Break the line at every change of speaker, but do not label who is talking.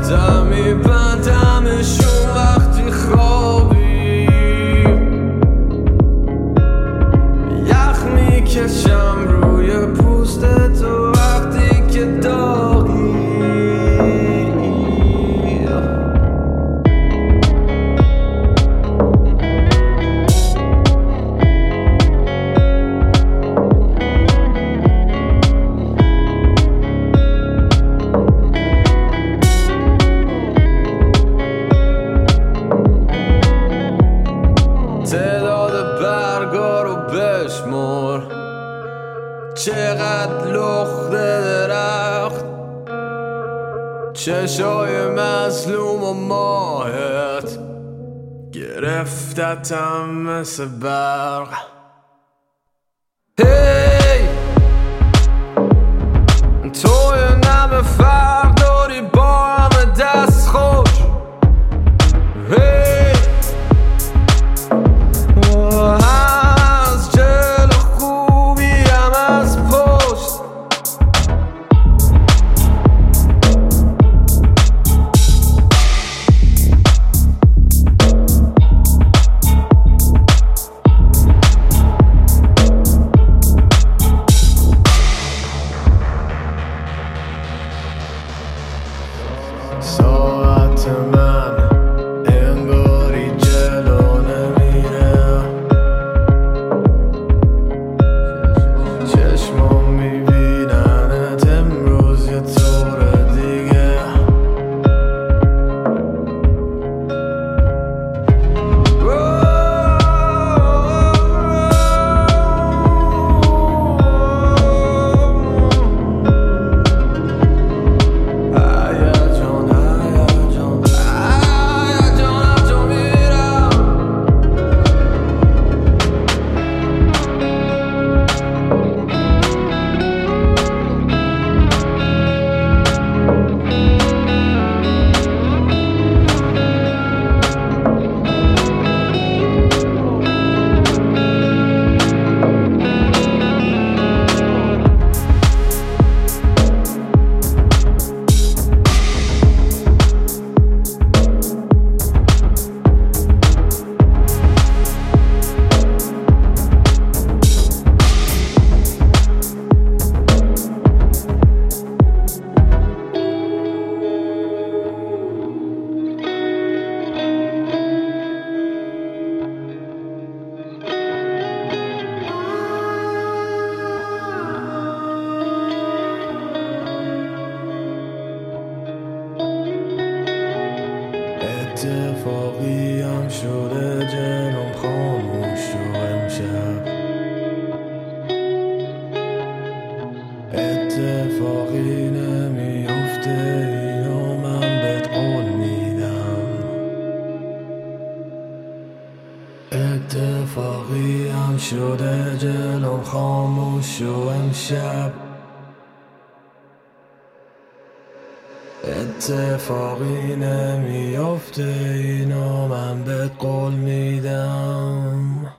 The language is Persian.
رفتم میبندمشون وقتی خوابی یخ میکشم روی پوست تو وقتی که داغی تعداد برگا رو بشمر چقدر لخته درخت چشای مظلوم و ماهت گرفتتم مثل برق هی توی نم فرق داری با همه دست خوش هی از جلو خوبی هم از پشت ساعت من انگاری جلو نمیره چشمام میبیننت امروز یه طور دیگه اتفاقی هم شده جلوم خاموش و امشب اتفاقی نمیفته اینو من بهت قول میدم اتفاقی هم شده جلوم خاموش و امشب اتفاقی نمیفته اینو من بهت قول میدم